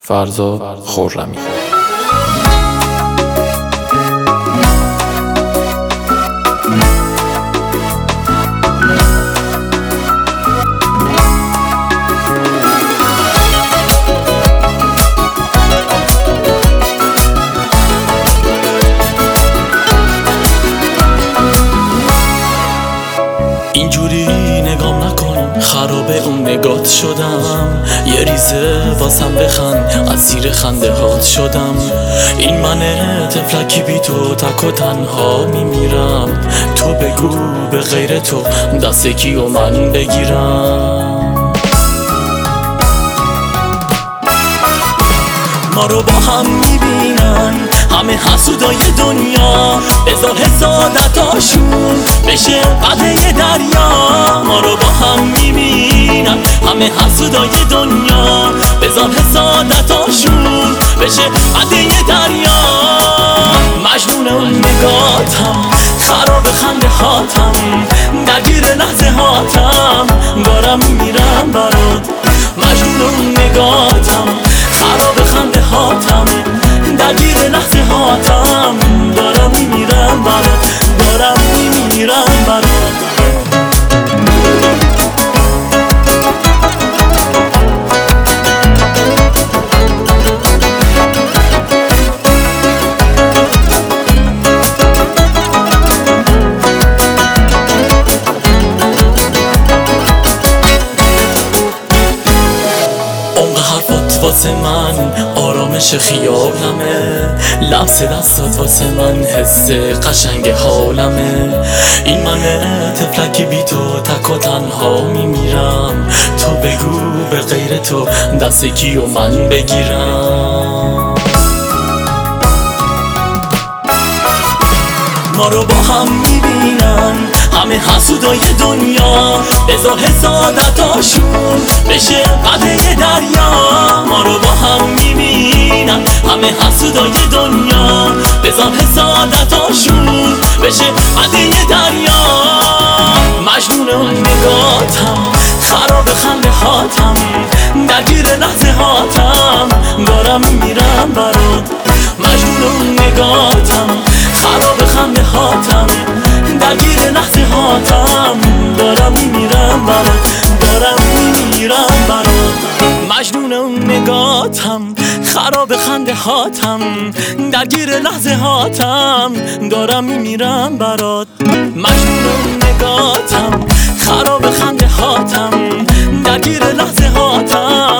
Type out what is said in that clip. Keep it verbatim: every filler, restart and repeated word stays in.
فرزاد خرمی. اینجوری نگام نکن، خرابه اون نگات شدم. یه ریزه واسم بخند، از زیر خنده هات شدم. این منه طفلکی بی تو، تک و تنها میمیرم. تو بگو به غیر تو دست کی و من بگیرم. ما رو با هم میبینن همه حسودای دنیا، بذار حسادتاشون بشه قطعه دریا. ما رو با هم میبینن همه حسودای دنیا، بذار حسادتاشون بشه قطعه دریا. مجنون اون نگاتم، خراب خنده هاتم، درگیر لحظه هاتم، دارم میمیرم برات. مجنون اون نگاتم، خراب خنده هاتم، درگیر لحظه هاتم، دارم میمیرم برات، دارم میمیرم برات. واسه من آرامش خیالمه، لمس دستات واسه من حس قشنگ حالمه. این منه طفلکی بی تو، تک و تنها میمیرم. تو بگو به غیر تو دست کی و من بگیرم. ما رو با هم میبینن همه حسودای دنیا، بذار حسادتاشون بشه قطعه دریا. ما رو با هم میبینن همه حسودای دنیا، بذار حسادتاشون بشه قطعه دریا. مجنون اون نگاتم، خراب خنده هاتم، درگیر لحظه هاتم، دارم میمیرم برات. مجنون اون نگاتم، خراب خنده هاتم، درگیر لحظه هاتم، دارم میمیرم برات، دارم میمیرم برات. مجنون اون نگاتم، خراب خنده هاتم، درگیر لحظه هاتم، دارم میمیرم برات. مجنون اون نگاتم، خراب خنده هاتم، درگیر لحظه هاتم،